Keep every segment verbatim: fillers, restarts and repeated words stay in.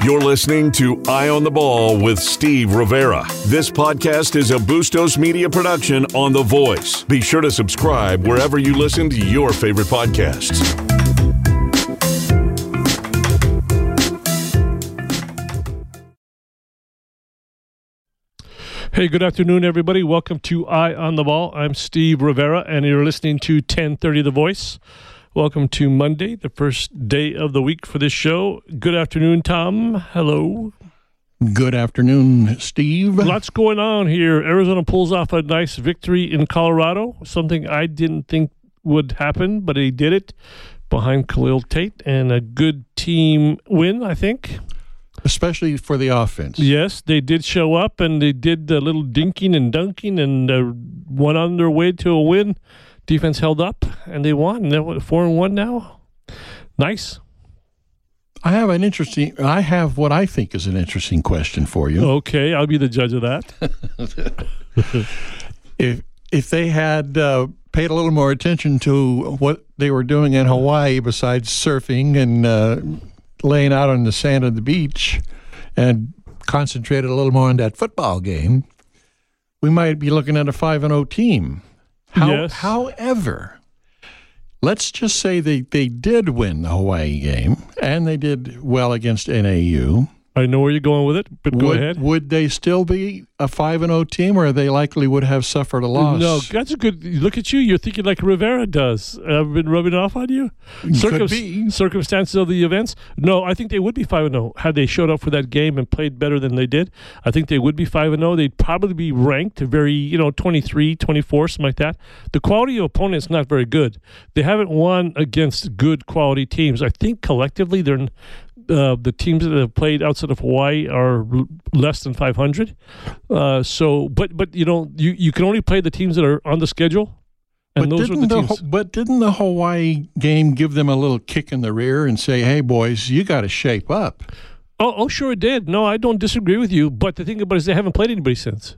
You're listening to Eye on the Ball with Steve Rivera. This podcast is a Bustos Media production on The Voice. Be sure to subscribe wherever you listen to your favorite podcasts. Hey, good afternoon, everybody. Welcome to Eye on the Ball. I'm Steve Rivera, and you're listening to ten thirty The Voice. Welcome to Monday, the first day of the week for this show. Good afternoon, Tom. Hello. Good afternoon, Steve. Lots going on here. Arizona pulls off a nice victory in Colorado, something I didn't think would happen, but they did it behind Khalil Tate, and a good team win, I think. Especially for the offense. Yes, they did show up, and they did a little dinking and dunking, and uh, went on their way to a win. Defense held up, and they won. They're what, four and one now. Nice. I have an interesting. I have what I think is an interesting question for you. Okay, I'll be the judge of that. if if they had uh, paid a little more attention to what they were doing in Hawaii, besides surfing and uh, laying out on the sand of the beach, and concentrated a little more on that football game, we might be looking at a five and zero team. How, yes. However, let's just say they, they did win the Hawaii game, and they did well against N A U. I know where you're going with it, but go would, ahead. Would they still be a five and oh team, or they likely would have suffered a loss? No, that's a good look at you. You're thinking like Rivera does. I've been rubbing off on you. Could be. Circumstances of the events. No, I think they would be five and oh had they showed up for that game and played better than they did. I think they would be five and oh. They'd probably be ranked very, you know, twenty-three, twenty-four, something like that. The quality of opponent's not very good. They haven't won against good quality teams. I think collectively they're Uh, the teams that have played outside of Hawaii are l- less than five hundred. Uh, so, but but you know, you, you can only play the teams that are on the schedule, and but those are the, the teams. But didn't the Hawaii game give them a little kick in the rear and say, "Hey, boys, you got to shape up"? Oh, oh, sure it did. No, I don't disagree with you. But the thing about it is they haven't played anybody since.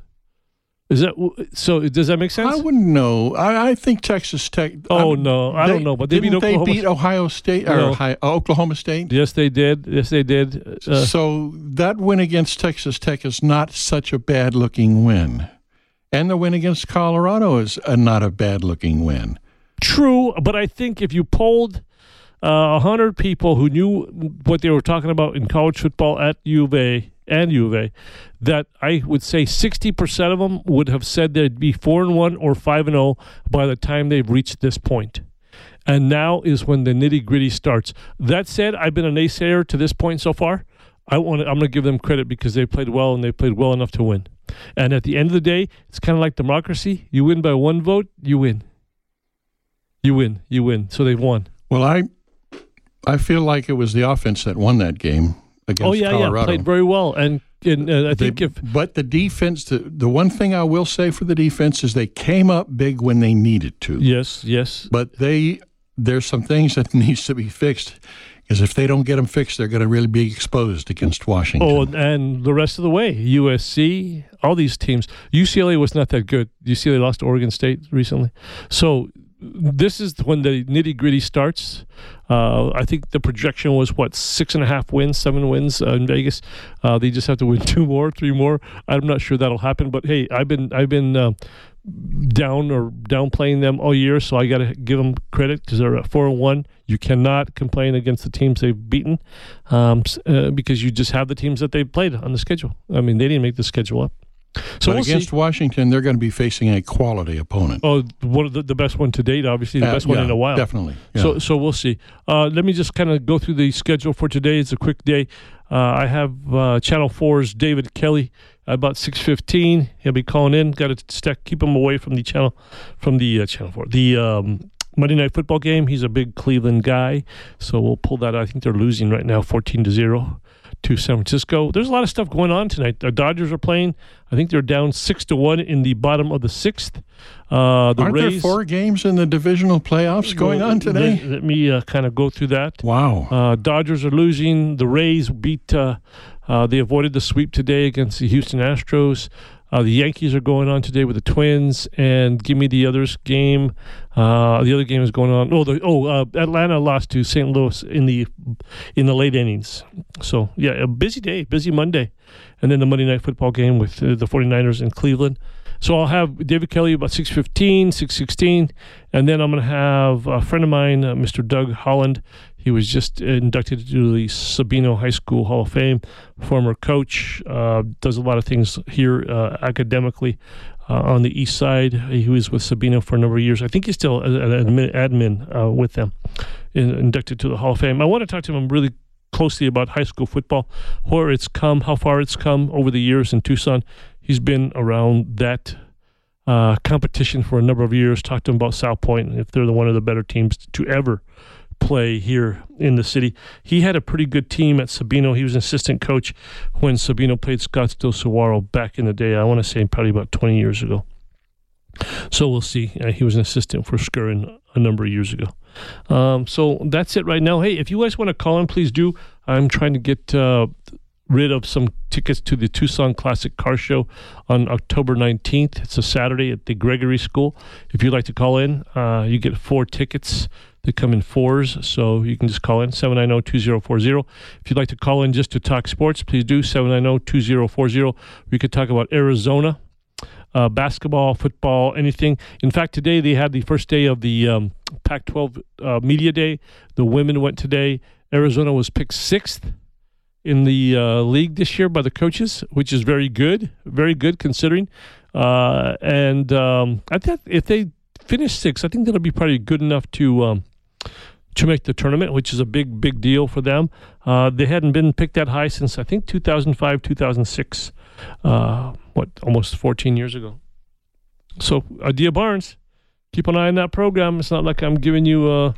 Is that so? Does that make sense? I wouldn't know. I, I think Texas Tech. Oh I'm, no, I they, don't know. But they beat didn't Oklahoma. they beat Ohio State or No. Ohio, Oklahoma State? Yes, they did. Yes, they did. Uh, so that win against Texas Tech is not such a bad-looking win, and the win against Colorado is a, not a bad-looking win. True, but I think if you polled uh, one hundred people who knew what they were talking about in college football at U of A and U of A, that I would say sixty percent of them would have said they'd be four and one or five and zero by the time they've reached this point. And now is when the nitty gritty starts. That said, I've been a naysayer to this point so far. I want to, I'm going to give them credit because they played well and they played well enough to win. And at the end of the day, it's kind of like democracy. You win by one vote, you win. You win, you win. So they've won. Well, I I feel like it was the offense that won that game against oh yeah, Colorado. yeah, played very well, and, and uh, I think they, if but the defense, the, the one thing I will say for the defense is they came up big when they needed to. yes, yes, But they there's some things that needs to be fixed, because if they don't get them fixed, they're going to really be exposed against Washington. oh, and the rest of the way, U S C, all these teams. U C L A was not that good. U C L A lost to Oregon State recently, so this is when the nitty gritty starts. Uh, I think the projection was what six and a half wins, seven wins uh, in Vegas. Uh, they just have to win two more, three more. I'm not sure that'll happen. But hey, I've been I've been uh, down or downplaying them all year, so I got to give them credit because they're at four and one. You cannot complain against the teams they've beaten um, uh, because you just have the teams that they've played on the schedule. I mean, they didn't make the schedule up. So but we'll against see. Washington, they're going to be facing a quality opponent. Oh, one of the, the best one to date, obviously, the Uh, best one yeah, in a while. Definitely. Yeah. So so we'll see. Uh, let me just kind of go through the schedule for today. It's a quick day. Uh, I have uh, Channel four's David Kelly at about six fifteen. He'll be calling in. Got to stack, keep him away from the channel, from the uh, Channel four. The um, Monday Night Football game. He's a big Cleveland guy, so we'll pull that out. I think they're losing right now, fourteen to zero. To San Francisco. There's a lot of stuff going on tonight. The Dodgers are playing. I think they're down six to one in the bottom of the sixth. Uh, the Aren't Rays, there four games in the divisional playoffs going on today? Let, let me uh, kind of go through that. Wow. Uh, Dodgers are losing. The Rays beat. Uh, uh, they avoided the sweep today against the Houston Astros. Uh, the Yankees are going on today with the Twins, and give me the others game. Uh, the other game is going on. Oh, the, oh, uh, Atlanta lost to Saint Louis in the in the late innings. So yeah, a busy day, busy Monday, and then the Monday Night Football game with uh, the 49ers in Cleveland. So I'll have David Kelly about six fifteen, six sixteen, and then I'm going to have a friend of mine, uh, Mister Doug Holland. He was just inducted to the Sabino High School Hall of Fame, former coach, uh, does a lot of things here uh, academically uh, on the east side. He was with Sabino for a number of years. I think he's still an admin, admin uh, with them, in, inducted to the Hall of Fame. I want to talk to him really closely about high school football, where it's come, how far it's come over the years in Tucson. He's been around that uh, competition for a number of years. Talked to him about South Point, and if they're the one of the better teams to ever play here in the city. He had a pretty good team at Sabino. He was an assistant coach when Sabino played Scottsdale Saguaro back in the day. I want to say probably about twenty years ago. So we'll see. Uh, he was an assistant for Skurin a number of years ago. Um, so that's it right now. Hey, if you guys want to call in, please do. I'm trying to get uh, rid of some tickets to the Tucson Classic Car Show on October nineteenth. It's a Saturday at the Gregory School. If you'd like to call in, uh, you get four tickets. They come in fours, so you can just call in, seven nine zero, two zero four zero. If you'd like to call in just to talk sports, please do, seven nine zero, two zero four zero. We could talk about Arizona, uh, basketball, football, anything. In fact, today they had the first day of the um, Pac twelve uh, Media Day. The women went today. Arizona was picked sixth in the uh, league this year by the coaches, which is very good, very good considering. Uh, and um, I think if they finish sixth, I think that'll be probably good enough to um, to make the tournament, which is a big, big deal for them. Uh, they hadn't been picked that high since, I think, two thousand five, two thousand six, uh, what, almost fourteen years ago. So, Adia Barnes, keep an eye on that program. It's not like I'm giving you a,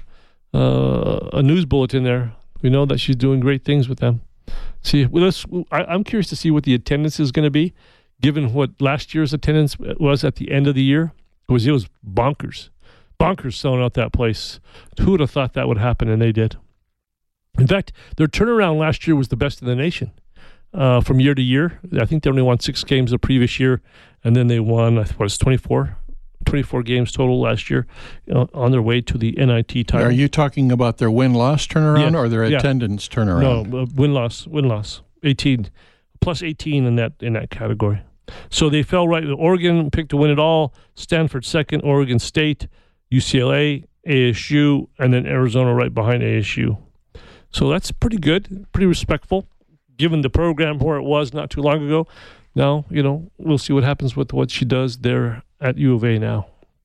a, a news bulletin there. We know that she's doing great things with them. See, well, let's, I, I'm curious to see what the attendance is going to be, given what last year's attendance was at the end of the year. It was, it was bonkers. Bonkers selling out that place. Who would have thought that would happen? And they did. In fact, their turnaround last year was the best in the nation uh, from year to year. I think they only won six games the previous year, and then they won, I think it was twenty-four, twenty-four games total last year uh, on their way to the N I T title. Are you talking about their win-loss turnaround yeah. or their yeah. attendance turnaround? No, uh, win-loss, win-loss. eighteen, plus eighteen in that in that category. So they fell right with Oregon, picked to win it all, Stanford second, Oregon State, U C L A, A S U, and then Arizona right behind A S U. So that's pretty good, pretty respectful, given the program where it was not too long ago. Now, you know, we'll see what happens with what she does there at U of A now.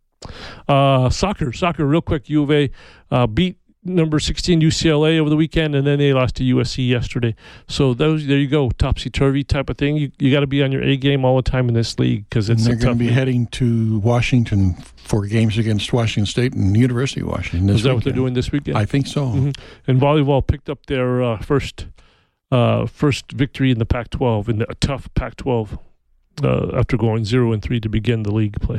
Uh, soccer, soccer, real quick. U of A uh, beat number sixteen U C L A over the weekend, and then they lost to U S C yesterday. So those, there you go, topsy-turvy type of thing. You you got to be on your A game all the time in this league because it's. And they're going to be league. heading to Washington for games against Washington State and University of Washington this Is that weekend. what they're doing this weekend? I think so. Mm-hmm. And volleyball picked up their uh, first uh, first victory in the Pac twelve, in the a tough Pac twelve, uh, after going zero and three to begin the league play.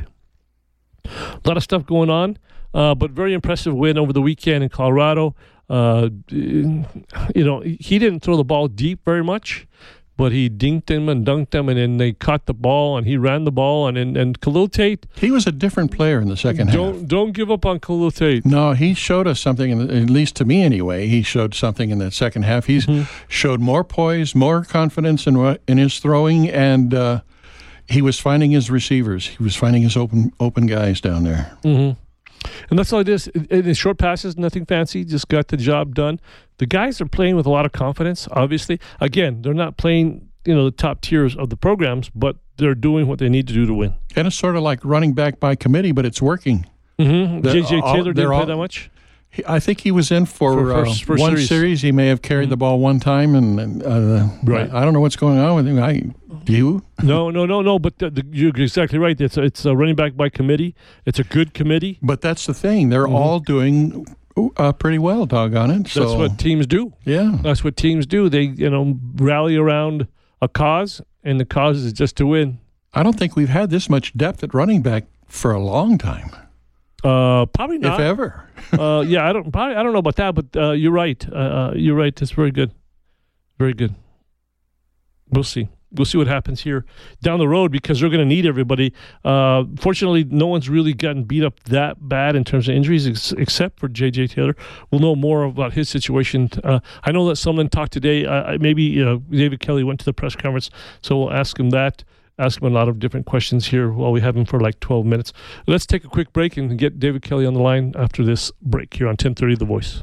A lot of stuff going on. Uh, but very impressive win over the weekend in Colorado. Uh, you know, he didn't throw the ball deep very much, but he dinked him and dunked him, and then they caught the ball, and he ran the ball. And, and, and Khalil Tate... He was a different player in the second don't, half. Don't give up on Khalil Tate. No, he showed us something, in the, at least to me anyway, he showed something in that second half. He mm-hmm. showed more poise, more confidence in, in his throwing, and uh, he was finding his receivers. He was finding his open open guys down there. Mm-hmm. And that's all it is. In short passes, nothing fancy, just got the job done. The guys are playing with a lot of confidence, obviously. Again, they're not playing, you know, the top tiers of the programs, but they're doing what they need to do to win. And it's sort of like running back by committee, but it's working. Mm-hmm. J J Taylor didn't all, play that much? He, I think he was in for, for first, uh, first one series. series. He may have carried mm-hmm. the ball one time, and uh, right. I, I don't know what's going on with him. I, do you? No, no, no, no. But the, the, you're exactly right. It's a, it's a running back by committee. It's a good committee. But that's the thing. They're mm-hmm. all doing uh, pretty well, doggone it. So, that's what teams do. Yeah. That's what teams do. They, you know, rally around a cause, and the cause is just to win. I don't think we've had this much depth at running back for a long time. Uh, probably not. If ever. uh, yeah, I don't. Probably, I don't know about that, but uh, you're right. Uh, you're right. That's very good. Very good. We'll see. we'll see what happens here down the road because they're going to need everybody. Uh, fortunately, no one's really gotten beat up that bad in terms of injuries ex- except for J J Taylor. We'll know more about his situation. Uh, I know that someone talked today. Uh, maybe uh, David Kelly went to the press conference, so we'll ask him that. Ask him a lot of different questions here while we have him for like twelve minutes. Let's take a quick break and get David Kelly on the line after this break here on ten thirty The Voice.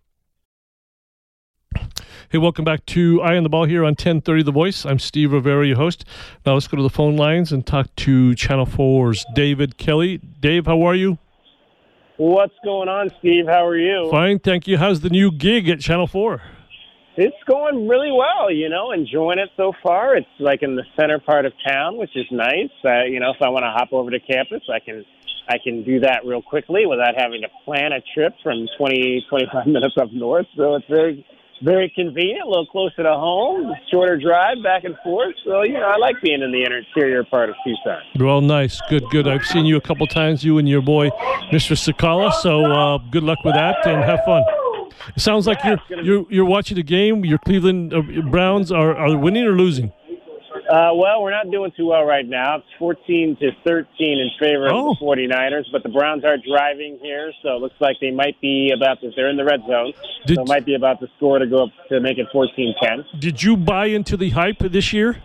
Hey, welcome back to Eye on the Ball here on ten thirty The Voice. I'm Steve Rivera, your host. Now let's go to the phone lines and talk to Channel four's David Kelly. Dave, how are you? What's going on, Steve? How are you? Fine, thank you. How's the new gig at Channel four? It's going really well, you know, enjoying it so far. It's like in the center part of town, which is nice. Uh, you know, if I want to hop over to campus, I can I can do that real quickly without having to plan a trip from twenty, twenty-five minutes up north. So it's very, very convenient, a little closer to home, shorter drive back and forth. So, you know, I like being in the interior part of Tucson. Well, nice. Good, good. I've seen you a couple times, you and your boy, Mister Sakala. So uh, good luck with that and have fun. It sounds like yeah, you're you're you're watching the game. Your Cleveland uh, Browns are, are winning or losing? Uh, well, we're not doing too well right now. It's fourteen to thirteen in favor oh. of the 49ers, but the Browns are driving here, so it looks like they might be about to, they're in the red zone, Did, so it might be about to score to go up to make it fourteen ten. Did you buy into the hype this year?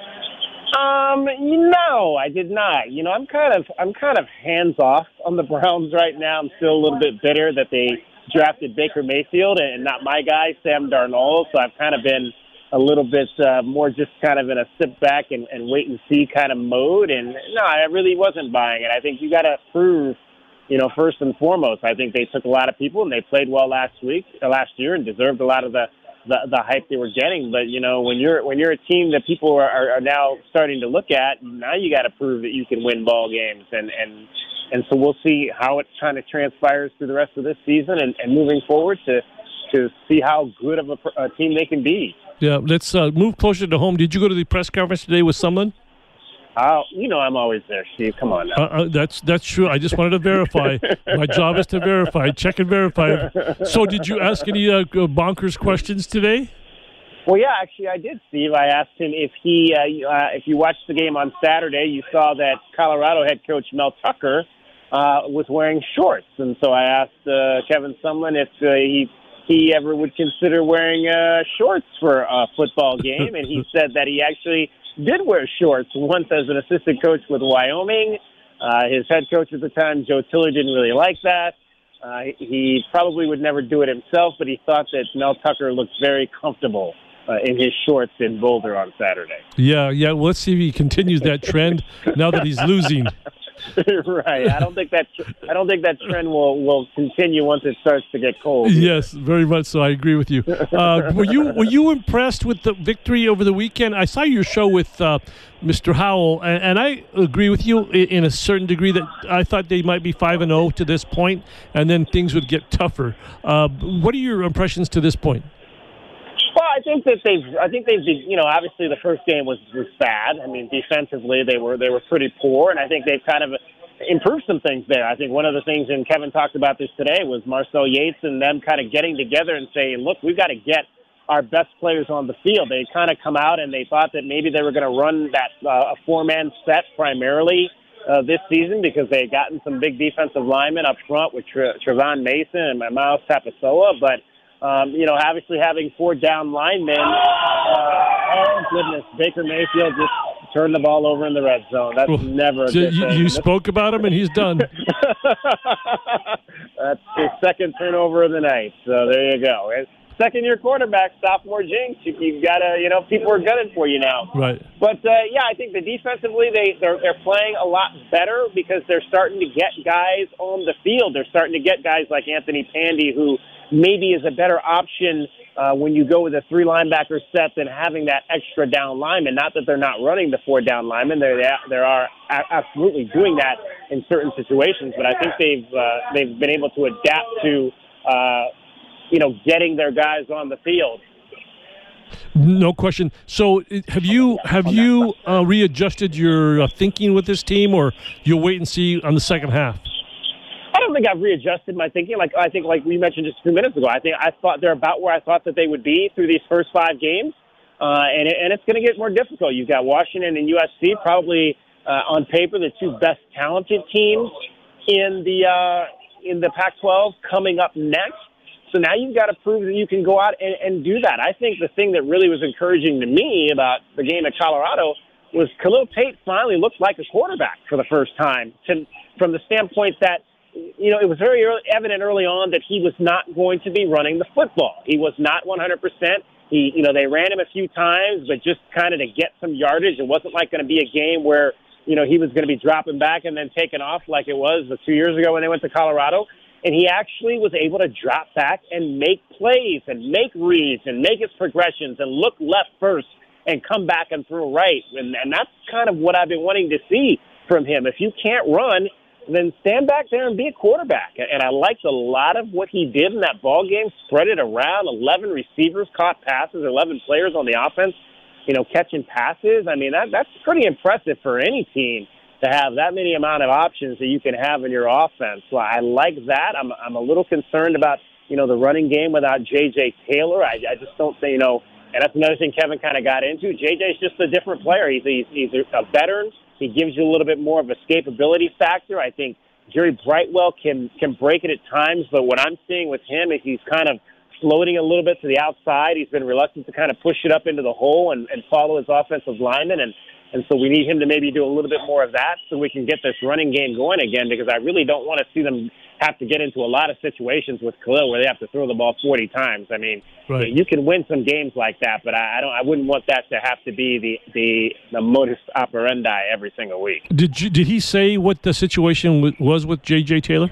Um, no, I did not. You know, I'm kind of I'm kind of hands off on the Browns right now. I'm still a little bit bitter that they drafted Baker Mayfield and not my guy, Sam Darnold. So I've kind of been a little bit uh, more just kind of in a sit back and, and wait and see kind of mode. And no, I really wasn't buying it. I think you got to prove, you know, first and foremost, I think they took a lot of people and they played well last week, uh, last year, and deserved a lot of the, the, the hype they were getting. But, you know, when you're when you're a team that people are, are, are now starting to look at, now you got to prove that you can win ball games. And, and, and so we'll see how it kind of transpires through the rest of this season and, and moving forward to, to see how good of a, a team they can be. Yeah, let's uh, move closer to home. Did you go to the press conference today with someone? Oh, you know I'm always there, Steve. Come on now. Uh, uh, that's that's true. I just wanted to verify. My job is to verify, check and verify. So did you ask any uh, bonkers questions today? Well, yeah, actually I did, Steve. I asked him if he, uh, uh, if you watched the game on Saturday, you saw that Colorado head coach Mel Tucker uh, was wearing shorts. And so I asked uh, Kevin Sumlin if uh, he he ever would consider wearing uh, shorts for a football game, and he said that he actually did wear shorts once as an assistant coach with Wyoming. Uh, his head coach at the time, Joe Tiller, didn't really like that. Uh, he probably would never do it himself, but he thought that Mel Tucker looked very comfortable uh, in his shorts in Boulder on Saturday. Yeah, yeah. Well, let's see if he continues that trend now that he's losing. Right. I don't think that I don't think that trend will, will continue once it starts to get cold. Yes, very much so. I agree with you. Uh, were you were you impressed with the victory over the weekend? I saw your show with uh, Mister Howell, and, and I agree with you in a certain degree that I thought they might be five and zero to this point, and then things would get tougher. Uh, what are your impressions to this point? Well, I think that they've. I think they've. You know, obviously the first game was, was bad. I mean, defensively they were they were pretty poor, and I think they've kind of improved some things there. I think one of the things, and Kevin talked about this today, was Marcel Yates and them kind of getting together and saying, "Look, we've got to get our best players on the field." They kind of come out and they thought that maybe they were going to run that uh, a four-man set primarily uh, this season because they had gotten some big defensive linemen up front with Tre- Trevon Mason and Miles Tapasoa, but. Um, you know, obviously having four down linemen, uh, oh, goodness, Baker Mayfield just turned the ball over in the red zone. That's well, never a so good you, thing. You spoke about him, and he's done. That's his second turnover of the night. So there you go. Second-year quarterback, sophomore jinx. You, you got to, you know, people are gunning for you now. Right. But, uh, yeah, I think the defensively, they, they're, they're playing a lot better because they're starting to get guys on the field. They're starting to get guys like Anthony Pandy, who maybe is a better option uh, when you go with a three-linebacker set than having that extra down lineman. Not that they're not running the four down linemen. They're, they are absolutely doing that in certain situations. But I think they've, uh, they've been able to adapt to uh, – you know, getting their guys on the field. No question. So, have you have you uh, readjusted your uh, thinking with this team, or you'll wait and see on the second half? I don't think I've readjusted my thinking. Like I think, like we mentioned just a few minutes ago, I think I thought they're about where I thought that they would be through these first five games. uh, and, it, and it's going to get more difficult. You've got Washington and U S C, probably uh, on paper the two best talented teams in the uh, in the Pac twelve coming up next. So now you've got to prove that you can go out and, and do that. I think the thing that really was encouraging to me about the game at Colorado was Khalil Tate finally looked like a quarterback for the first time, to, from the standpoint that, you know, it was very early, evident early on that he was not going to be running the football. He was not one hundred percent. He, you know, they ran him a few times, but just kind of to get some yardage. It wasn't like going to be a game where, you know, he was going to be dropping back and then taking off like it was two years ago when they went to Colorado. And he actually was able to drop back and make plays and make reads and make his progressions and look left first and come back and throw right. And, and that's kind of what I've been wanting to see from him. If you can't run, then stand back there and be a quarterback. And I liked a lot of what he did in that ball game, spread it around. eleven receivers caught passes, eleven players on the offense, you know, catching passes. I mean, that that's pretty impressive for any team to have that many amount of options that you can have in your offense. So I like that. I'm I'm a little concerned about, you know, the running game without J J Taylor. I, I just don't think, you know, and that's another thing Kevin kind of got into. J J's just a different player. He's, he's, he's a veteran. He gives you a little bit more of escapability factor. I think Jerry Brightwell can, can break it at times, but what I'm seeing with him is he's kind of floating a little bit to the outside. He's been reluctant to kind of push it up into the hole and, and follow his offensive lineman, and And so we need him to maybe do a little bit more of that so we can get this running game going again, because I really don't want to see them have to get into a lot of situations with Khalil where they have to throw the ball forty times. I mean, right. You can win some games like that, but I, I don't. I wouldn't want that to have to be the, the, the modus operandi every single week. Did you, did he say what the situation w- was with J J Taylor?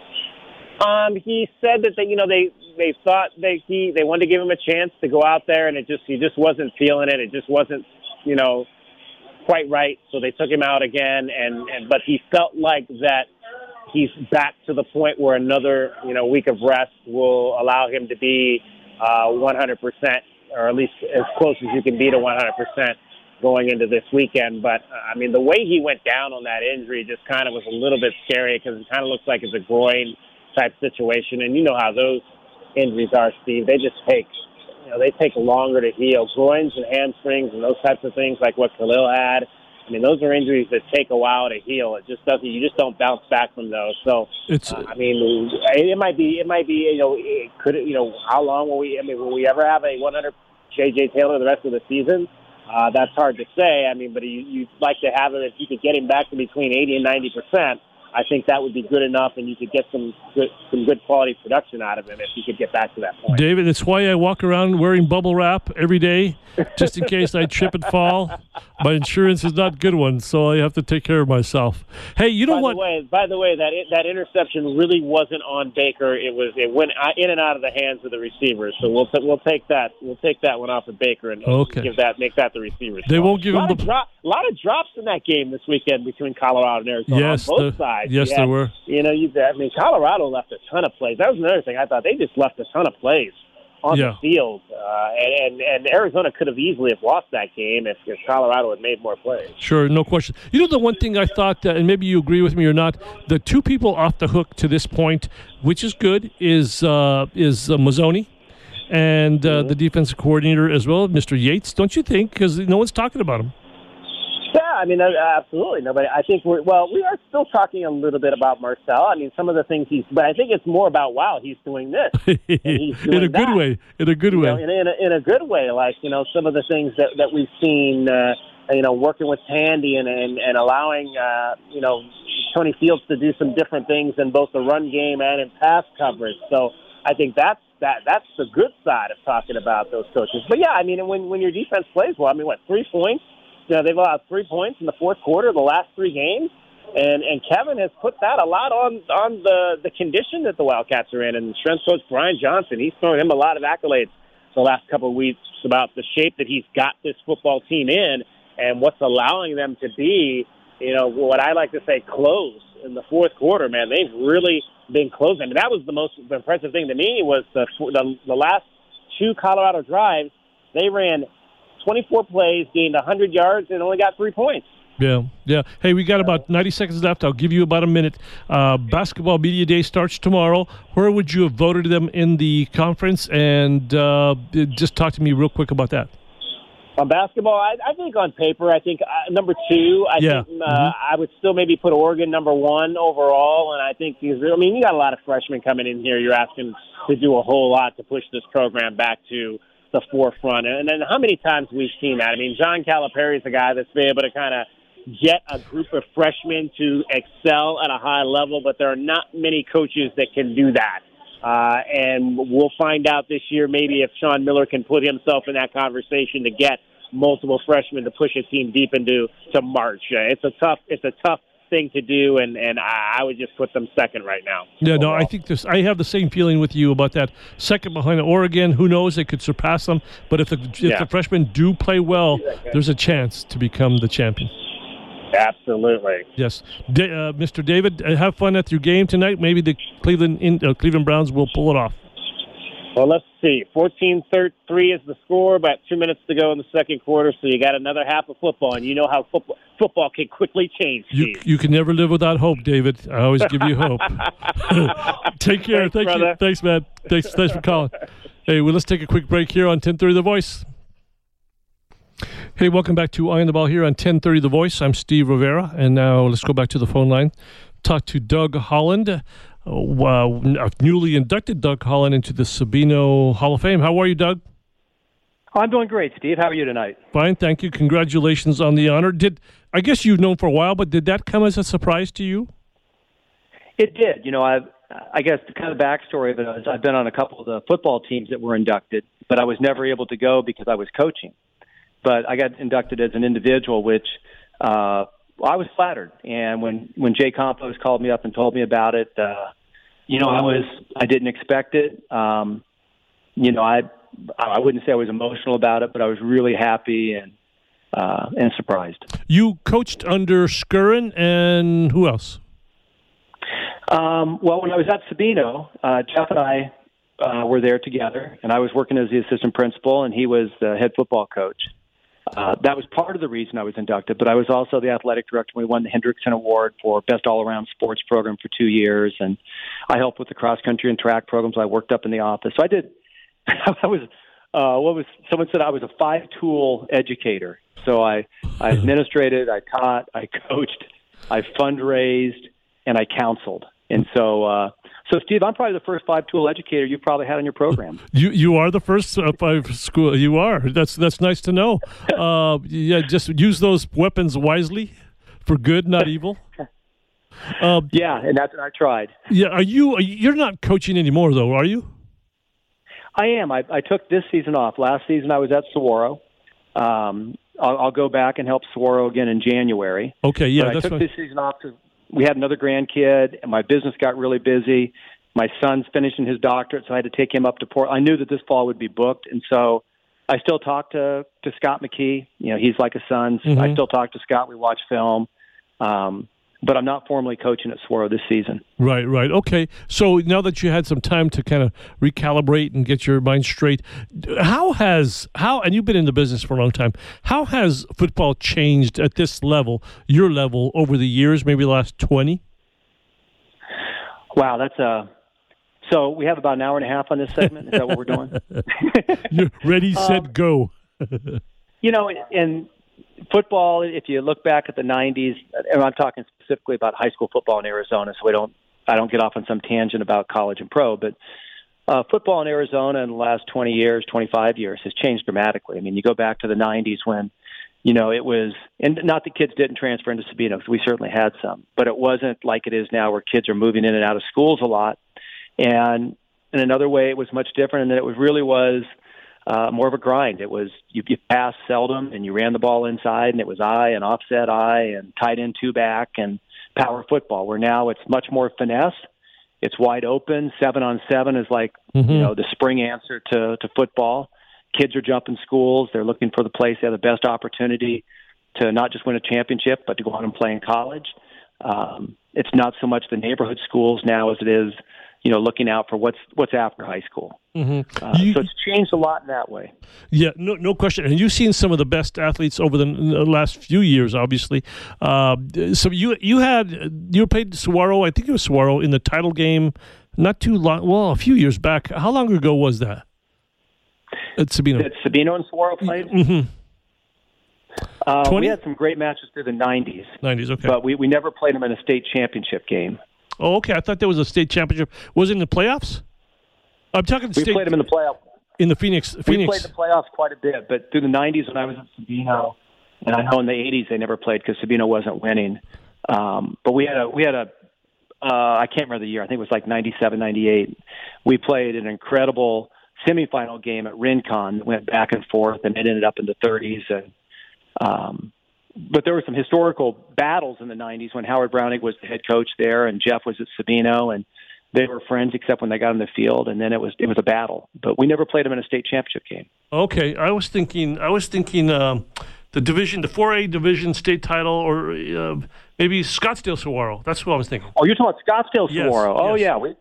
Um, he said that they, you know they they thought they he they wanted to give him a chance to go out there, and it just he just wasn't feeling it. It just wasn't, you know, quite right, so they took him out again, and, and but he felt like that he's back to the point where another, you know, week of rest will allow him to be uh, one hundred percent, or at least as close as you can be to one hundred percent going into this weekend. But, uh, I mean, the way he went down on that injury just kind of was a little bit scary, because it kind of looks like it's a groin-type situation, and you know how those injuries are, Steve. They just take You know, they take longer to heal. Groins and hamstrings and those types of things, like what Khalil had. I mean, those are injuries that take a while to heal. It just doesn't. You just don't bounce back from those. So, it's, uh, I mean, it might be. It might be. You know, it could. You know, how long will we? I mean, will we ever have a one hundred J J Taylor the rest of the season? Uh, that's hard to say. I mean, but you, you'd like to have him if you could get him back to between eighty and ninety percent. I think that would be good enough, and you could get some good, some good quality production out of him if you could get back to that point. David, that's why I walk around wearing bubble wrap every day, just in case I trip and fall. My insurance is not a good one, so I have to take care of myself. Hey, you know by what? The way, by the way, that that interception really wasn't on Baker. It was it went in and out of the hands of the receivers. So we'll we'll take that we'll take that one off of Baker and okay. give that make that the receivers. They won't give a lot him of the drop, a lot of drops in that game this weekend between Colorado and Arizona yes, on both the, sides. Yes, had, there were. You know, you I mean, Colorado left a ton of plays. That was another thing I thought. They just left a ton of plays on yeah. the field, uh, and, and and Arizona could have easily have lost that game if, if Colorado had made more plays. Sure, no question. You know, the one thing I thought, uh, and maybe you agree with me or not, the two people off the hook to this point, which is good, is uh, is uh, Mazzoni and uh, mm-hmm. the defensive coordinator as well, Mister Yates. Don't you think? Because no one's talking about him. Yeah, I mean, uh, absolutely. Nobody. I think we're well. We are still talking a little bit about Marcel. I mean, some of the things he's, but I think it's more about wow, he's doing this. And he's doing in a that. good way. In a good you way. Know, in, in, a, in a good way, like you know, some of the things that, that we've seen. Uh, you know, working with Tandy and and, and allowing uh, you know Tony Fields to do some different things in both the run game and in pass coverage. So I think that's that that's the good side of talking about those coaches. But yeah, I mean, when when your defense plays well, I mean, what three points? You know, they've allowed three points in the fourth quarter of the last three games, and and Kevin has put that a lot on on the, the condition that the Wildcats are in. And strength coach Brian Johnson, he's thrown him a lot of accolades the last couple of weeks about the shape that he's got this football team in and what's allowing them to be, you know, what I like to say, close in the fourth quarter. Man, they've really been closing. I mean, that was the most impressive thing to me was the the, the last two Colorado drives. They ran twenty-four plays, gained one hundred yards, and only got three points. Yeah, yeah. Hey, we got about ninety seconds left. I'll give you about a minute. Uh, Basketball Media Day starts tomorrow. Where would you have voted them in the conference? And uh, just talk to me real quick about that. On basketball, I, I think on paper, I think uh, number two. I Yeah. think uh, Mm-hmm. I would still maybe put Oregon number one overall, and I think these. I mean, you got a lot of freshmen coming in here. You're asking to do a whole lot to push this program back to the forefront. And then how many times we've seen that? I mean, John Calipari is a guy that's been able to kind of get a group of freshmen to excel at a high level, but there are not many coaches that can do that. Uh, and we'll find out this year maybe if Sean Miller can put himself in that conversation to get multiple freshmen to push a team deep into to March. Uh, it's a tough, it's a tough thing to do, and, and I, I would just put them second right now. Yeah, overall. no, I think this. I have the same feeling with you about that. Second behind Oregon, who knows? They could surpass them. But if the if Yeah. the freshmen do play well, there's a chance to become the champion. Absolutely. Yes, Da- uh, Mister David, uh, have fun at your game tonight. Maybe the Cleveland in, uh, Cleveland Browns will pull it off. Well, let's see. fourteen three is the score, about two minutes to go in the second quarter, so you got another half of football, and you know how football football can quickly change, You Steve. you can never live without hope, David. I always give you hope. Take care. Thanks, Thank you. brother. Thanks, man. Thanks, thanks for calling. Hey, well, let's take a quick break here on ten thirty The Voice. Hey, welcome back to Eye on the Ball here on ten thirty The Voice. I'm Steve Rivera, and now let's go back to the phone line. Talk to Doug Holland, uh, uh, newly inducted Doug Holland into the Sabino Hall of Fame. How are you, Doug? I'm doing great, Steve. How are you tonight? Fine, thank you. Congratulations on the honor. Did I guess you've known for a while, but did that come as a surprise to you? It did. You know, I've, I guess the kind of backstory of it is I've been on a couple of the football teams that were inducted, but I was never able to go because I was coaching. But I got inducted as an individual, which uh, I was flattered. And when, when Jay Campos called me up and told me about it, uh, you know, I was I didn't expect it. Um, you know, I I wouldn't say I was emotional about it, but I was really happy and uh, and surprised. You coached under Skurin and who else? Um, well, when I was at Sabino, uh, Jeff and I uh, were there together, and I was working as the assistant principal, and he was the head football coach. Uh, that was part of the reason I was inducted, but I was also the athletic director. We won the Hendrickson Award for Best All-Around Sports Program for two years, and I helped with the cross-country and track programs. I worked up in the office. So I did – I was uh, – what was – someone said I was a five-tool educator. So I, I administrated, I taught, I coached, I fundraised, and I counseled. And so, uh, so Steve, I'm probably the first five-tool educator you've probably had on your program. You you are the first uh, five school. You are. That's that's nice to know. Uh, yeah, just use those weapons wisely, for good, not evil. Uh, Yeah, and that's what I tried. yeah. Are you? Are you- You're not coaching anymore, though, are you? I am. I, I took this season off. Last season I was at Saguaro. Um, I'll, I'll go back and help Saguaro again in January. Okay. Yeah, but I that's took fine. this season off because we had another grandkid, and my business got really busy. My son's finishing his doctorate, so I had to take him up to Port. I knew that this fall would be booked, and so I still talk to, to Scott McKee. You know, he's like a son. Mhm. I still talk to Scott. We watch film. Um, but I'm not formally coaching at Saguaro this season. Right, right. Okay. So now that you had some time to kind of recalibrate and get your mind straight, how has how and you've been in the business for a long time. How has football changed at this level, your level, over the years? Maybe the last twenty. Wow, that's a. So we have about an hour and a half on this segment. Is that what we're doing? You're ready, set, Um, go. You know, in football, if you look back at the nineties, and I'm talking specifically about high school football in Arizona, so we don't, I don't get off on some tangent about college and pro, but uh, football in Arizona in the last twenty years, twenty-five years has changed dramatically. I mean, you go back to the nineties when, you know, it was, and not that kids didn't transfer into Sabino, because we certainly had some, but it wasn't like it is now where kids are moving in and out of schools a lot. And in another way, it was much different, and that it was really was uh, more of a grind. It was you, you passed seldom, and you ran the ball inside, and it was I and offset I and tight end two back and power football. Where now it's much more finesse. It's wide open. Seven on seven is like Mm-hmm. you know the spring answer to to football. Kids are jumping schools. They're looking for the place they have the best opportunity to not just win a championship, but to go on and play in college. Um, it's not so much the neighborhood schools now as it is, you know, looking out for what's what's after high school. Mm-hmm. Uh, You- so it's changed a lot in that way. Yeah, no, no question. And you've seen some of the best athletes over the, the last few years, obviously. Uh, so you you had you played Saguaro, I think it was Saguaro, in the title game, not too long. Well, a few years back. How long ago was that? At Sabino. That Sabino and Saguaro played. Mm-hmm. Uh, twenty? We had some great matches through the nineties. nineties, okay. But we, we never played them in a state championship game. Oh, okay. I thought there was a state championship. Was it in the playoffs? I'm talking We state played them in the playoff. in the Phoenix. We Phoenix. played the playoffs quite a bit, but through the nineties when I was at Sabino, and I know in the eighties they never played because Sabino wasn't winning. Um, but we had a we had a uh, I can't remember the year. I think it was like ninety-seven, ninety-eight. We played an incredible semifinal game at Rincon that went back and forth, and it ended up in the thirties. And um, but there were some historical battles in the nineties when Howard Browning was the head coach there, and Jeff was at Sabino, and they were friends except when they got on the field, and then it was it was a battle. But we never played them in a state championship game. Okay, I was thinking. I was thinking um, the division, the four A division state title, or uh, maybe Scottsdale Saguaro. That's what I was thinking. Oh, you're talking about Scottsdale Yes, Saguaro? Oh, yes. yeah, we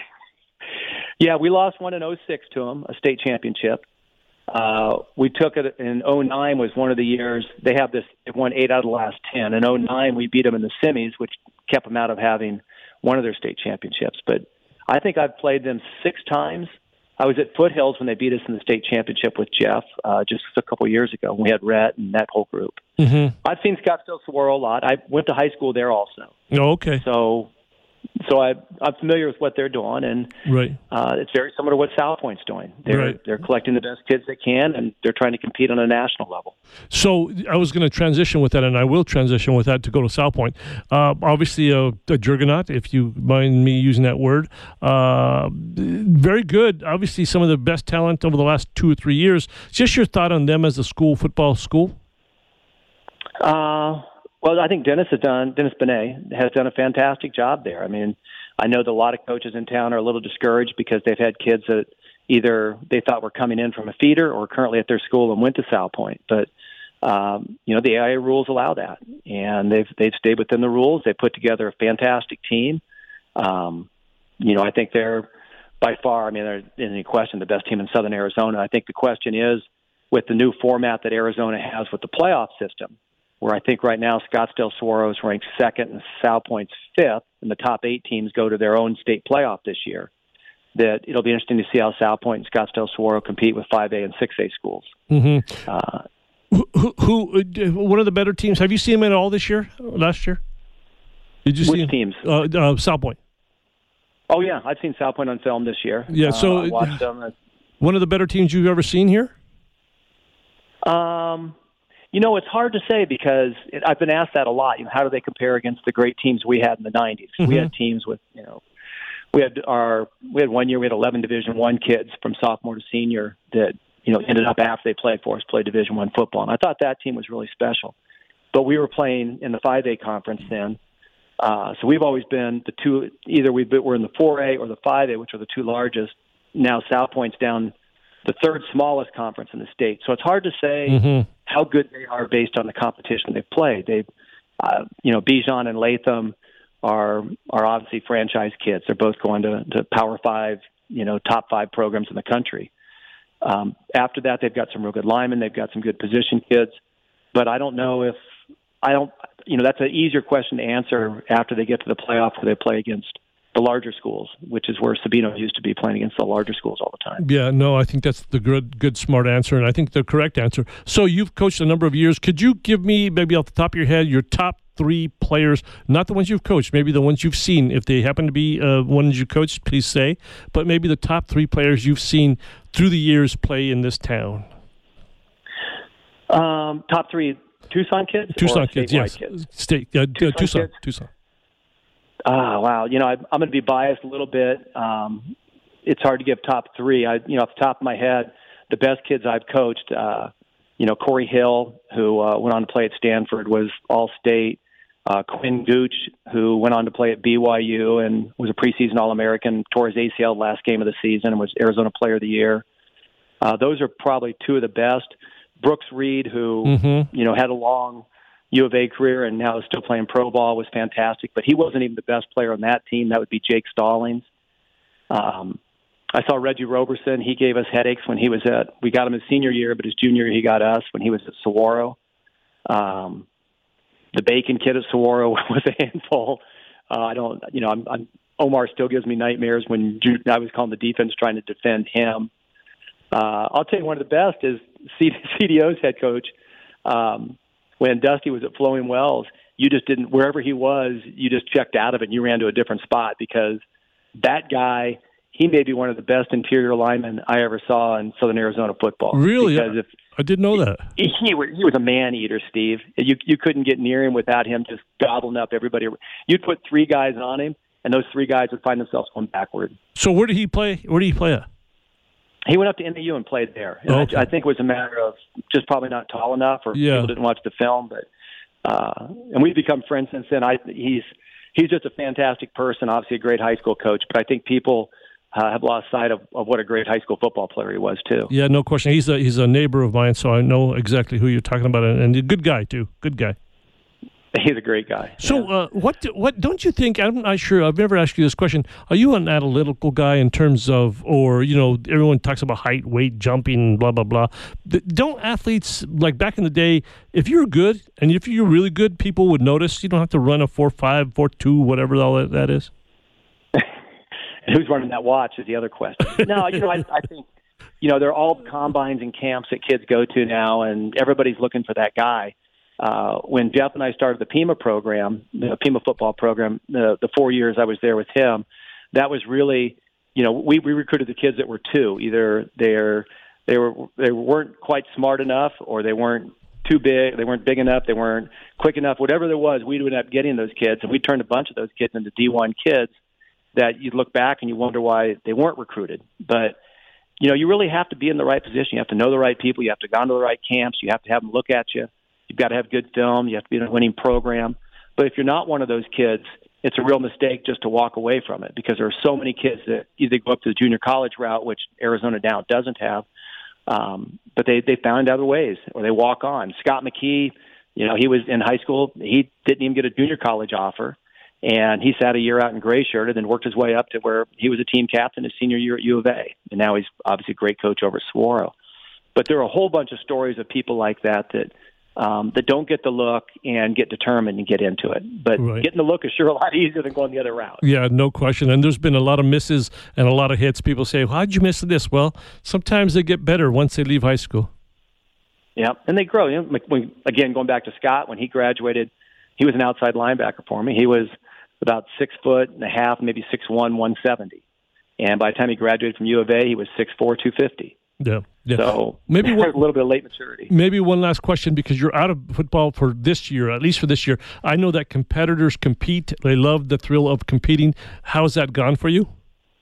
yeah we lost one in oh six to them, a state championship. Uh, we took it in oh nine was one of the years they have this. They won eight out of the last ten. In oh nine, we beat them in the semis, which kept them out of having one of their state championships. But I think I've played them six times. I was at Foothills when they beat us in the state championship with Jeff uh, just a couple of years ago. We had Rhett and that whole group. Mm-hmm. I've seen Scottsdale Saguaro a lot. I went to high school there also. Oh, okay. So so I, I'm familiar with what they're doing, and Right. uh, it's very similar to what South Point's doing. They're, Right. they're collecting the best kids they can, and they're trying to compete on a national level. So I was going to transition with that, and I will transition with that to go to South Point. Uh, obviously, a, a juggernaut, if you mind me using that word. Uh, very good. Obviously, some of the best talent over the last two or three years. Just your thought on them as a school, football school? Uh, well, I think Dennis has done. Dennis Benet has done a fantastic job there. I mean, I know that a lot of coaches in town are a little discouraged because they've had kids that either they thought were coming in from a feeder or currently at their school and went to South Point. But um, you know, the A I A rules allow that, and they've they've stayed within the rules. They put together a fantastic team. Um, you know, I think they're by far. I mean, there isn't any question the best team in Southern Arizona. I think the question is with the new format that Arizona has with the playoff system, where I think right now Scottsdale Saguaro is ranked second and South Point's fifth, and the top eight teams go to their own state playoff this year. That it'll be interesting to see how South Point and Scottsdale Saguaro compete with five A and six A schools. Mm-hmm. Uh, Who, who, who, one of the better teams? Have you seen them at all this year? Last year? Did you Which see teams? Uh, uh, South Point. Oh yeah, I've seen South Point on film this year. Yeah, so uh, I watched them. One of the better teams you've ever seen here? Um, you know, it's hard to say because it, I've been asked that a lot. You know, how do they compare against the great teams we had in the nineties? Mm-hmm. We had teams with, you know, we had our we had one year we had eleven Division One kids from sophomore to senior that you know ended up after they played for us played Division One football, and I thought that team was really special. But we were playing in the five A conference then, uh, so we've always been the two. Either we we're in the four A or the five A, which are the two largest. Now South Point's down the third smallest conference in the state, so it's hard to say Mm-hmm. how good they are based on the competition they've played. They, uh, you know, Bijan and Latham are are obviously franchise kids. They're both going to, to Power Five, you know, top five programs in the country. Um, after that, they've got some real good linemen. They've got some good position kids. But I don't know if I don't. You know, that's an easier question to answer after they get to the playoff where they play against the larger schools, which is where Sabino used to be playing against the larger schools all the time. Yeah, no, I think that's the good, good, smart answer, and I think the correct answer. So you've coached a number of years. Could you give me, maybe off the top of your head, your top three players, not the ones you've coached, maybe the ones you've seen. If they happen to be uh, ones you coached, please say, but maybe the top three players you've seen through the years play in this town. Um, top three Tucson kids? Tucson or kids, statewide yes. Kids? State, uh, Tucson uh, Tucson, kids? Tucson. Ah, wow. You know, I, I'm going to be biased a little bit. Um, it's hard to give top three. I, you know, off the top of my head, the best kids I've coached, uh, you know, Corey Hill, who uh, went on to play at Stanford, was All-State. Uh, Quinn Gooch, who went on to play at B Y U and was a preseason All-American, tore his A C L last game of the season and was Arizona Player of the Year. Uh, those are probably two of the best. Brooks Reed, who, Mm-hmm. you know, had a long U of A career and now is still playing pro ball, was fantastic. But he wasn't even the best player on that team. That would be Jake Stallings. Um, I saw Reggie Roberson. He gave us headaches when he was at, we got him his senior year, but his junior year he got us when he was at Saguaro. Um, the Bacon kid at Saguaro was a handful. Uh, I don't, you know, I'm, I'm, Omar still gives me nightmares when I was calling the defense trying to defend him. Uh, I'll tell you one of the best is C D O's head coach. Um, when Dusty was at Flowing Wells, you just didn't, wherever he was, you just checked out of it and you ran to a different spot because that guy, he may be one of the best interior linemen I ever saw in Southern Arizona football. Really? Because if, I didn't know that. He, he, was, he was a man-eater, Steve. You, you couldn't get near him without him just gobbling up everybody. You'd put three guys on him, and those three guys would find themselves going backward. So where did he play? Where did he play at? He went up to N A U and played there. And okay. I, I think it was a matter of just probably not tall enough, or yeah. people didn't watch the film. But uh, and we've become friends since then. I, he's he's just a fantastic person, obviously a great high school coach. But I think people uh, have lost sight of, of what a great high school football player he was too. Yeah, no question. He's a he's a neighbor of mine, so I know exactly who you're talking about, and a good guy too. Good guy. He's a great guy. So, yeah. uh, what do, what don't you think? I'm not sure. I've never asked you this question. Are you an analytical guy in terms of, or you know, everyone talks about height, weight, jumping, blah blah blah. Don't athletes like back in the day? If you're good and if you're really good, people would notice. You don't have to run a four five, four two, whatever all that, that is. And who's running that watch is the other question. No, you know, I, I think you know, there are all combines and camps that kids go to now, and everybody's looking for that guy. Uh, when Jeff and I started the Pima program, the Pima football program, the, the four years I was there with him, that was really, you know, we, we recruited the kids that were two. Either they're they were they weren't quite smart enough, or they weren't too big, they weren't big enough, they weren't quick enough. Whatever there was, we'd end up getting those kids, and we turned a bunch of those kids into D one kids that you look back and you wonder why they weren't recruited. But you know, you really have to be in the right position. You have to know the right people. You have to go to the right camps. You have to have them look at you. You've got to have good film. You have to be in a winning program. But if you're not one of those kids, it's a real mistake just to walk away from it, because there are so many kids that either go up to the junior college route, which Arizona now doesn't have, um, but they, they found other ways, or they walk on. Scott McKee, you know, he was in high school. He didn't even get a junior college offer, and he sat a year out in gray shirt and then worked his way up to where he was a team captain his senior year at U of A. And now he's obviously a great coach over at Saguaro. But there are a whole bunch of stories of people like that that, Um, that don't get the look and get determined and get into it. But right. getting the look is sure a lot easier than going the other route. Yeah, no question. And there's been a lot of misses and a lot of hits. People say, well, how'd you miss this? Well, sometimes they get better once they leave high school. Yeah, and they grow. You know, when, again, going back to Scott, when he graduated, he was an outside linebacker for me. He was about six foot and a half, maybe six one, one seventy. And by the time he graduated from U of A, he was six four, two fifty. Yeah. Yeah. So maybe one, a little bit of late maturity. Maybe one last question, because you're out of football for this year, at least for this year. I know that competitors compete. They love the thrill of competing. How's that gone for you?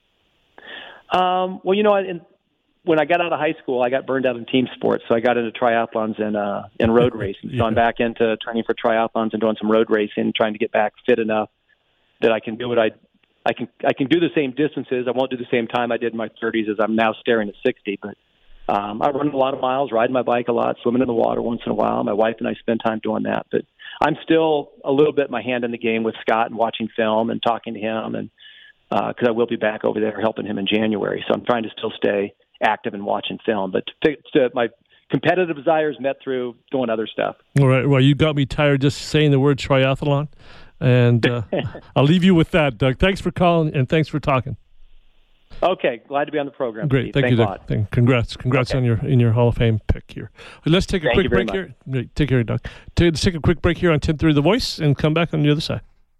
Um, well, you know, in, when I got out of high school, I got burned out in team sports, so I got into triathlons and uh, and road racing. So yeah. I'm back into training for triathlons and doing some road racing, trying to get back fit enough that I can do what I I can I can do the same distances. I won't do the same time I did in my thirties as I'm now staring at sixty, but um, I run a lot of miles, ride my bike a lot, swimming in the water once in a while. My wife and I spend time doing that. But I'm still a little bit my hand in the game with Scott and watching film and talking to him, and because uh, I will be back over there helping him in January. So I'm trying to still stay active and watching film. But to, to my competitive desires met through doing other stuff. All right. Well, you got me tired just saying the word triathlon. And uh, I'll leave you with that, Doug. Thanks for calling, and thanks for talking. Okay, glad to be on the program. Great, Steve. thank Thanks you, a Doug. lot. Thank, congrats, congrats okay. on your in your Hall of Fame pick here. Let's take a thank quick break much. here. Great. Take care, Doug. Let's take a quick break here on ten thirty The Voice, and come back on the other side.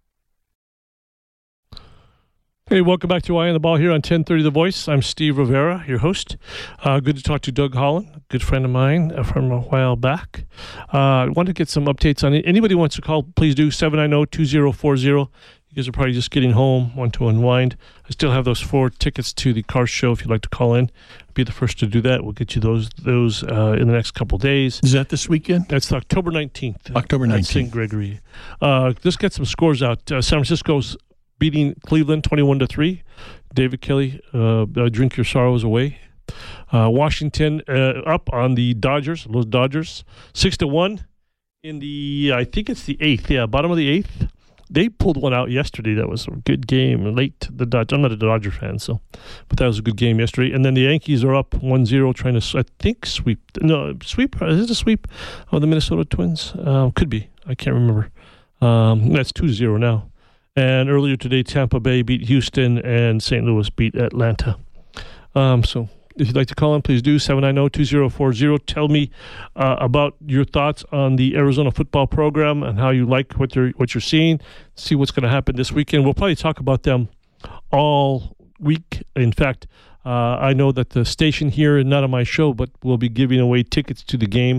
Hey, welcome back to Eye on the Ball here on ten thirty The Voice. I'm Steve Rivera, your host. Uh, good to talk to Doug Holland, a good friend of mine from a while back. Uh, I want to get some updates on it. Anybody wants to call, please do, seven nine zero, two zero four zero. You guys are probably just getting home, want to unwind. I still have those four tickets to the car show if you'd like to call in. Be the first to do that. We'll get you those those uh, in the next couple days. Is that this weekend? That's October nineteenth. October nineteenth. At Saint Gregory. Uh, let's get some scores out. Uh, San Francisco's beating Cleveland twenty-one to three. David Kelly, uh, uh, drink your sorrows away. Uh, Washington uh, up on the Dodgers, those Dodgers, six to one in the, I think it's the eighth. Yeah, bottom of the eighth. They pulled one out yesterday. That was a good game. Late, the Dodgers. I'm not a Dodger fan, so, but that was a good game yesterday. And then the Yankees are up one zero, trying to, I think, sweep. No, sweep. Is it a sweep of the Minnesota Twins? Uh, could be. I can't remember. Um, that's two zero now. And earlier today, Tampa Bay beat Houston, and Saint Louis beat Atlanta. Um, so If you'd like to call in, please do, seven nine zero, two zero four zero. Tell me uh, about your thoughts on the Arizona football program and how you like what you're, what you're seeing. See what's going to happen this weekend. We'll probably talk about them all week. In fact, uh, I know that the station here, not on my show, but we'll be giving away tickets to the game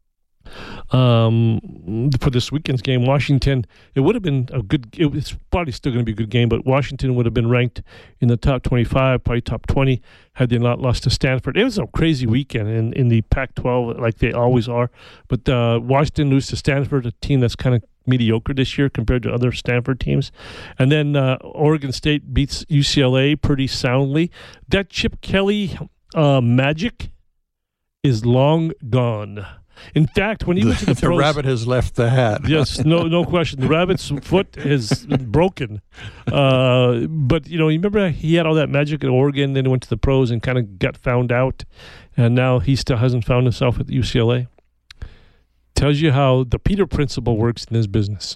um, for this weekend's game. Washington, it would have been a good, it's probably still going to be a good game, but Washington would have been ranked in the top twenty-five, probably top twenty, had they not lost to Stanford. It was a crazy weekend in, in the Pac twelve, like they always are. But uh, Washington lose to Stanford, a team that's kind of mediocre this year compared to other Stanford teams. And then uh, Oregon State beats U C L A pretty soundly. That Chip Kelly uh, magic is long gone. In fact, when he went to the, the pros, rabbit has left the hat. Yes, no, no question. The rabbit's foot is broken. Uh, but you know, you remember he had all that magic at Oregon, then he went to the pros and kind of got found out, and now he still hasn't found himself at U C L A. Tells you how the Peter principle works in this business.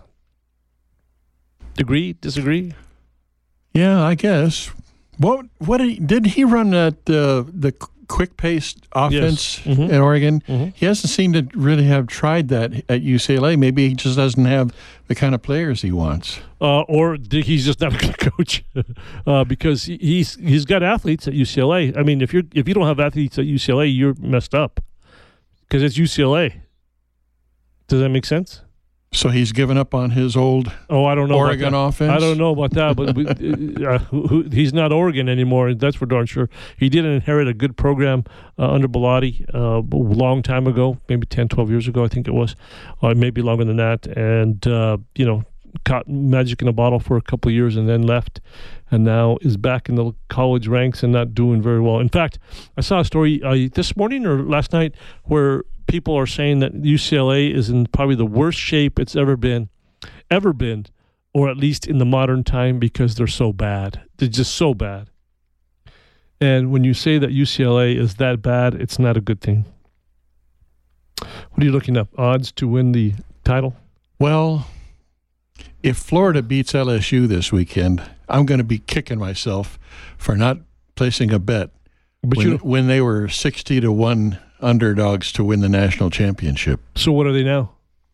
Agree? Disagree? Yeah, I guess. What? What did he, did he run that uh, the quick paced offense Yes. Mm-hmm. in Oregon? Mm-hmm. He hasn't seemed to really have tried that at U C L A. Maybe he just doesn't have the kind of players he wants, uh, or he's just not a good coach uh, because he, he's he's got athletes at U C L A. I mean, if you're if you don't have athletes at U C L A, you're messed up because it's U C L A. Does that make sense? so he's given up on his old Oh, I don't know. Oregon about that. offense. I don't know about that, but we, uh, who, who, he's not Oregon anymore. That's for darn sure. He did inherit a good program uh, under Bellotti uh, a long time ago, maybe ten, twelve years ago, I think it was, or maybe longer than that. And, uh, you know, caught magic in a bottle for a couple of years and then left, and now is back in the college ranks and not doing very well. In fact, I saw a story uh, this morning or last night where people are saying that U C L A is in probably the worst shape it's ever been, ever been, or at least in the modern time because they're so bad. They're just so bad. And when you say that U C L A is that bad, it's not a good thing. What are you looking up? Odds to win the title? Well, if Florida beats L S U this weekend, I'm going to be kicking myself for not placing a bet But when, you, when they were sixty to one underdogs to win the national championship. so what are they now?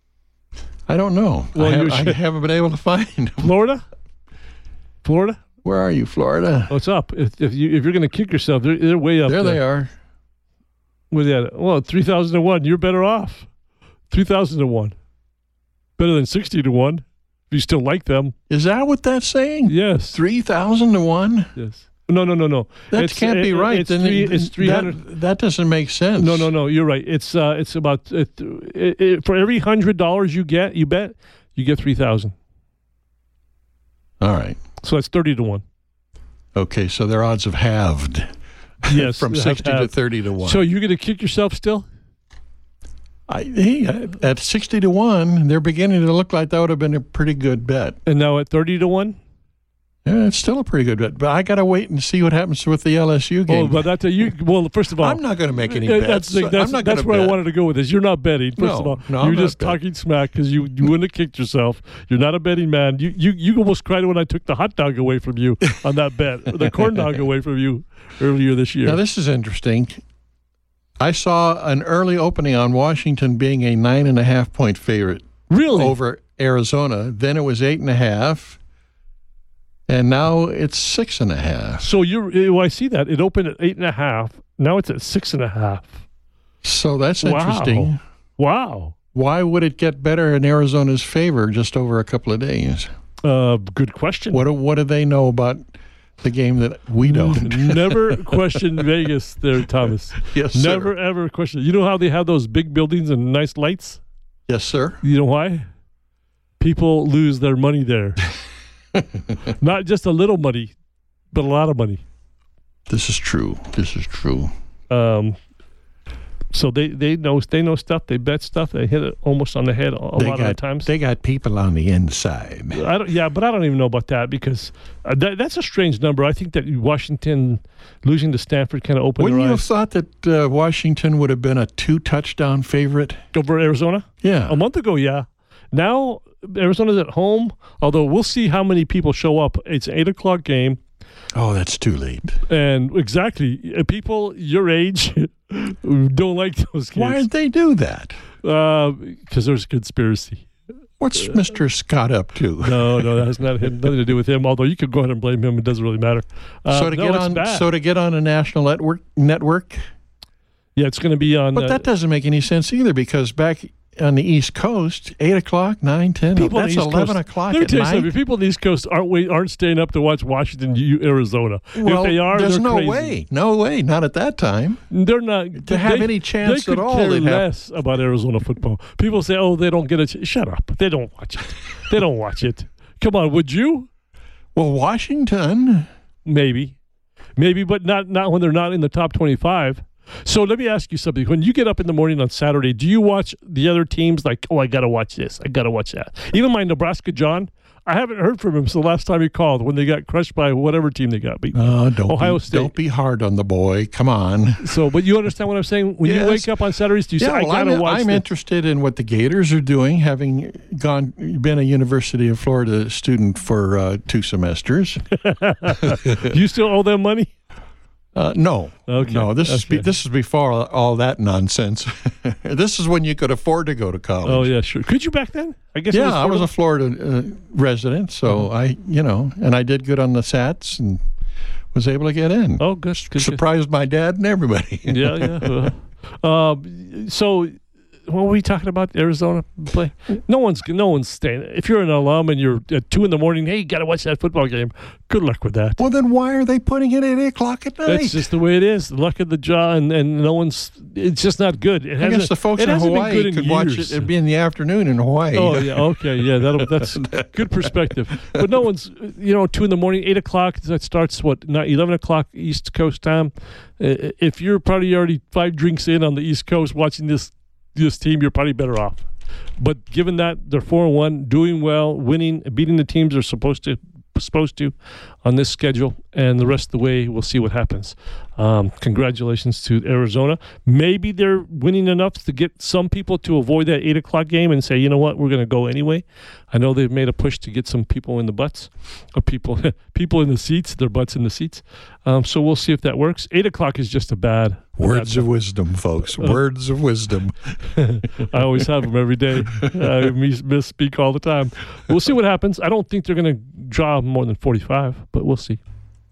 I don't know. Well, I, have, you're- I haven't been able to find them. Florida? Florida? Where are you, Florida? What's up? If, if, you, if you're going to kick yourself, they're, they're way up there there. they are. Where they at? Well, three thousand to one. You're better off. three thousand to one. Better than sixty to one. If you still like them. Is that what that's saying? Yes. three thousand to one? Yes. No, no, no, no. That It's- can't be it- right. It's, Then three, it- it's three hundred. That, that doesn't make sense. No, no, no. You're right. It's uh, it's about it, it, it, for every hundred dollars you get, you bet, you get three thousand. All right. So that's thirty to one. Okay, so their odds have halved. Yes, From have- sixty to have. thirty to one. So you're going to kick yourself still? I, hey, at sixty to one, they're beginning to look like that would have been a pretty good bet. And now at thirty to one? Yeah, it's still a pretty good bet. But I got to wait and see what happens with the L S U game. Oh, but that's a, you. Well, first of all, I'm not going to make any Yeah, bets. That's, the, that's, I'm not that's gonna where bet. I wanted to go with this. You're not betting. First No, of all, no, you're I'm not just betting. talking smack because you, you wouldn't have kicked yourself. You're not a betting man. You, you you almost cried when I took the hot dog away from you on that bet, or the corn dog away from you earlier this year. Now, this is interesting. I saw an early opening on Washington being a nine and a half point favorite really? over Arizona. Then it was eight and a half. And now it's six and a half. So you're. Well, I see that it opened at eight and a half. Now it's at six and a half. So that's Wow. interesting. Wow. Why would it get better in Arizona's favor just over a couple of days? Uh, good question. What do, what do they know about the game that we don't? Never question Vegas, there, Thomas. Yes, sir. Never ever question. You know how they have those big buildings and nice lights? Yes, sir. You know why? People lose their money there. Not just a little money, but a lot of money. This is true. This is true. Um, so they, they know they know stuff. They bet stuff. They hit it almost on the head a, a They lot got, of the times. They got people on the inside. I don't, yeah, but I don't even know about that because uh, that, that's a strange number. I think that Washington losing to Stanford kind of opened Wouldn't their you have eyes thought that uh, Washington would have been a two-touchdown favorite? over Arizona. Yeah. A month ago, yeah. Now Arizona's at home, although we'll see how many people show up. It's an eight o'clock game. Oh, that's too late. And exactly, uh, people your age don't like those games. Why did they do that? Because uh, there's a conspiracy. What's uh, Mister Scott up to? No, no, that has not had nothing to do with him. Although you could go ahead and blame him; it doesn't really matter. Uh, so to no, get it's on, bad. so to get on a national network, network. Yeah, it's going to be on. But uh, that doesn't make any sense either, because back on the East Coast, eight o'clock, nine, ten, people that's on the East eleven Coast, o'clock let me at tell you night. something. People on the East Coast aren't wait, aren't staying up to watch Washington, Arizona. Well, if they are, there's they're no crazy. way, no way, not at that time. They're not To they, have any chance they at could all, Care they'd have- less about Arizona football. People say, "Oh, they don't get it." Shut up. They don't watch it. They don't watch it. Come on, would you? Well, Washington, Maybe, maybe, but not not when they're not in the top twenty-five. So let me ask you something. When you get up in the morning on Saturday, do you watch the other teams like, oh, I got to watch this, I got to watch that? Even my Nebraska John, I haven't heard from him since the last time he called when they got crushed by whatever team they got beat. uh, don't Ohio be, State. don't be hard on the boy. Come on. So, but you understand what I'm saying? When you Yes. wake up on Saturdays, do you Yeah, say, I well, got to I'm, watch I'm this? interested in what the Gators are doing, having gone been a University of Florida student for uh, two semesters. Do you still owe them money? Uh, no, Okay, no. This is be, okay. this is before all, all that nonsense. This is when you could afford to go to college. Oh, yeah, sure. Could you back then? I guess it yeah, was I was Florida. a Florida uh, resident, so Uh-huh. I, you know, and I did good on the Sats and was able to get in. Oh, good. good, good. Surprised my dad and everybody. Yeah, yeah. Uh, uh, so, what were we talking about? Arizona play? No one's, no one's staying. If you're an alum and you're at two in the morning, hey, you got to watch that football game. Good luck with that. Well, then why are they putting it at eight o'clock at night? That's just the way it is. Luck of the draw, and, and no one's. It's just not good. It I hasn't, guess the folks it in hasn't been Hawaii good in could watch years. it. It'd be in the afternoon in Hawaii. Oh yeah, okay, yeah. That'll, that's good perspective. But no one's, you know, two in the morning, eight o'clock. That starts what? Not eleven o'clock East Coast time. Uh, If you're probably already five drinks in on the East Coast watching this this team, you're probably better off. But given that they're four and one, doing well, winning, beating the teams they're supposed to supposed to on this schedule, and the rest of the way, we'll see what happens. Um, congratulations to Arizona. Maybe they're winning enough to get some people to avoid that eight o'clock game and say, you know what, we're going to go anyway. I know they've made a push to get some people in the butts, or people people in the seats, their butts in the seats. Um, so we'll see if that works. Eight o'clock is just a bad. a Words bad of wisdom, folks. Words of wisdom. I always have them every day. I mis- misspeak all the time. We'll see what happens. I don't think they're going to draw more than forty-five, but we'll see.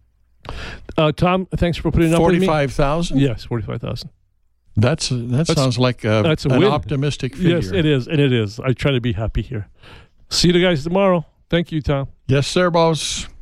Uh, Tom, thanks for putting up with me. Forty-five thousand. Yes, forty-five thousand. That's that That's- sounds like a, that's a an win. optimistic figure. Yes, it is, and it is. I try to be happy here. See you guys tomorrow. Thank you, Tom. Yes, sir, boss.